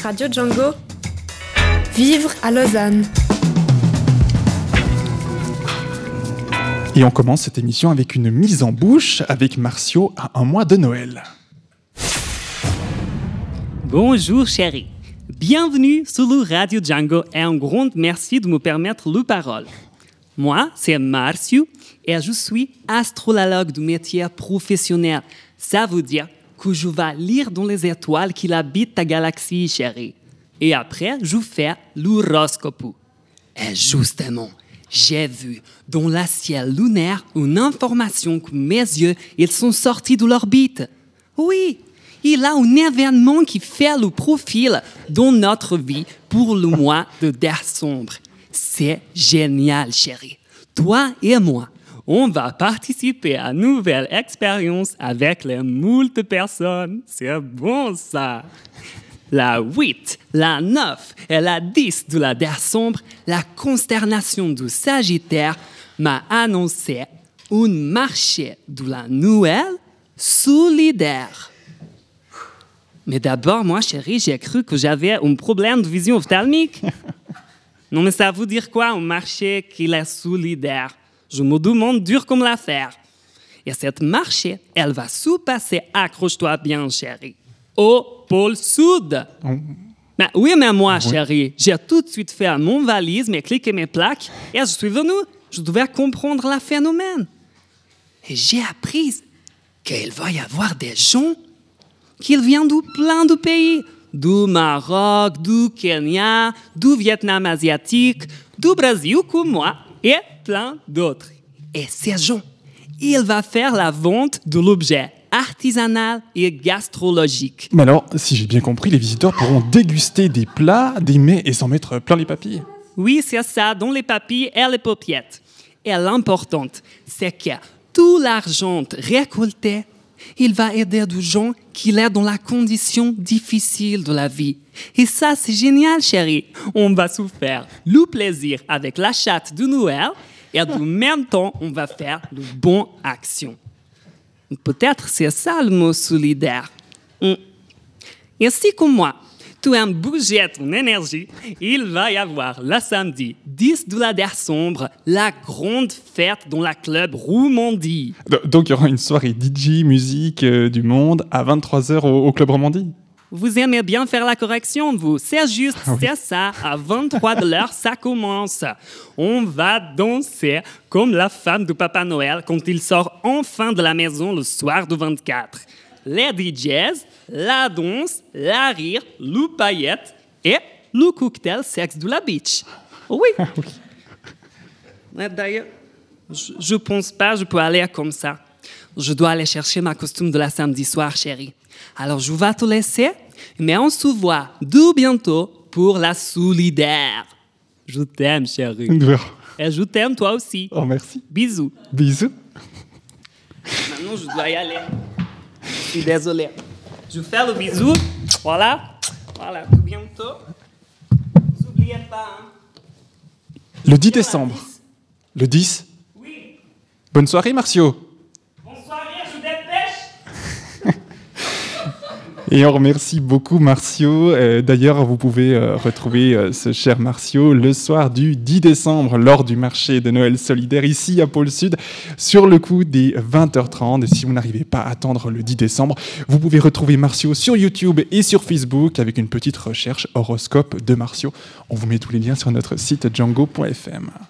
Radio Django. Vivre à Lausanne. Et on commence cette émission avec une mise en bouche avec Marcio à un mois de Noël. Bonjour chérie, bienvenue sur le Radio Django et un grand merci de me permettre la parole. Moi, c'est Marcio et je suis astrologue de métier professionnel. Ça veut dire que je vais lire dans les étoiles qui habitent ta galaxie, chérie. Et après, je fais l'horoscope. Et justement, j'ai vu dans le ciel lunaire une information que mes yeux, ils sont sortis de l'orbite. Oui, il y a un événement qui fait le profil dans notre vie pour le mois de décembre. C'est génial, chérie. Toi et moi, on va participer à une nouvelle expérience avec les moult personnes. C'est bon, ça. La 8, la 9 et la 10 de la décembre, la consternation du Sagittaire m'a annoncé un marché de la Noël solidaire. Mais d'abord, moi, chérie, j'ai cru que j'avais un problème de vision ophtalmique. Non, mais ça veut dire quoi, un marché qui est solidaire? Je me demande dur comme l'affaire. Et cette marché, elle va se passer, accroche-toi bien, chérie, au pôle sud. Mais oui, mais moi, chérie, j'ai tout de suite fait mon valise, mes clics et mes plaques, et je suis venue. Je devais comprendre le phénomène. Et j'ai appris qu'il va y avoir des gens qui viennent de plein de pays, du Maroc, du Kenya, du Vietnam asiatique, du Brésil comme moi, et plein d'autres. Et ces gens, ils vont faire la vente de l'objet artisanal et gastrologique. Mais alors, si j'ai bien compris, les visiteurs pourront déguster des plats, des mets et s'en mettre plein les papilles. Oui, c'est ça, dans les papilles et les paupiettes. Et l'important, c'est que tout l'argent récolté, il va aider des gens qui sont dans la condition difficile de la vie. Et ça, c'est génial, chérie. On va se faire le plaisir avec la chatte de Noël et en même temps, on va faire de bonnes actions. Peut-être c'est ça le mot solidaire. Et si comme moi, tu aimes bouger ton énergie, il va y avoir le samedi 10 de la décembre, la grande fête dans la club Romandie. Donc il y aura une soirée DJ, musique du monde à 23h au club Romandie. Vous aimez bien faire la correction, vous. C'est juste, c'est ça. À 23 de l'heure, ça commence. On va danser comme la femme de Papa Noël quand il sort enfin de la maison le soir du 24. Les DJs, la danse, la rire, le paillette et le cocktail sexe de la beach. Oui. D'ailleurs, je pense pas que je peux aller comme ça. Je dois aller chercher ma costume de la samedi soir, chérie. Alors, je vais te laisser, mais on se voit de bientôt pour la solidaire. Je t'aime, chérie. Et je t'aime, toi aussi. Oh, merci. Bisous. Bisous. Maintenant, je dois y aller. Je suis désolée. Je fais le bisou. Voilà. Voilà, de bientôt. N'oubliez pas, hein. Le 10 décembre. Le 10 ? Oui. Bonne soirée, Marcio. Et on remercie beaucoup Marcio. D'ailleurs, vous pouvez retrouver ce cher Marcio le soir du 10 décembre lors du marché de Noël solidaire ici à Pôle Sud sur le coup des 20h30. Et si vous n'arrivez pas à attendre le 10 décembre, vous pouvez retrouver Marcio sur YouTube et sur Facebook avec une petite recherche horoscope de Marcio. On vous met tous les liens sur notre site django.fm.